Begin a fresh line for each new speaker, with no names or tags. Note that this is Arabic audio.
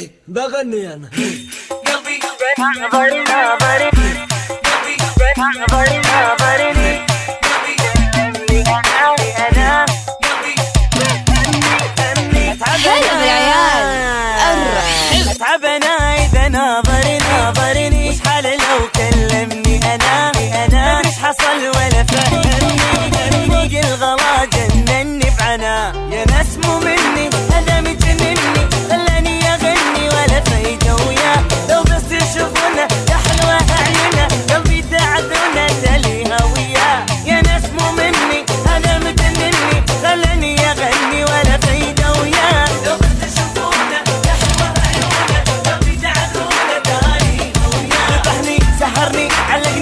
بغني انا
قلبي ناظرني ناظرني قلبي ناظرني ناظرني قلبي يهمني انا قلبي يهمني
هلا بالعيال
اتعب انا اذا ناظرني وش حالي لو كلمني انا مدريش حصل ولا فهمني فوق الغلا جنني بعنا يا ناس مو مني هذا مجنني خلاني اغني ولا فايده وياه لو بس يشوفونا يا حلوه اعيننا قلبي تعذونا تليها وياه يا ناس مو مني هذا مجنني خلاني اغني ولا فايده وياه لو بس يشوفونا يا حلوه اعيننا قلبي تعذونا تليها وياه ذبحني سحرني علقني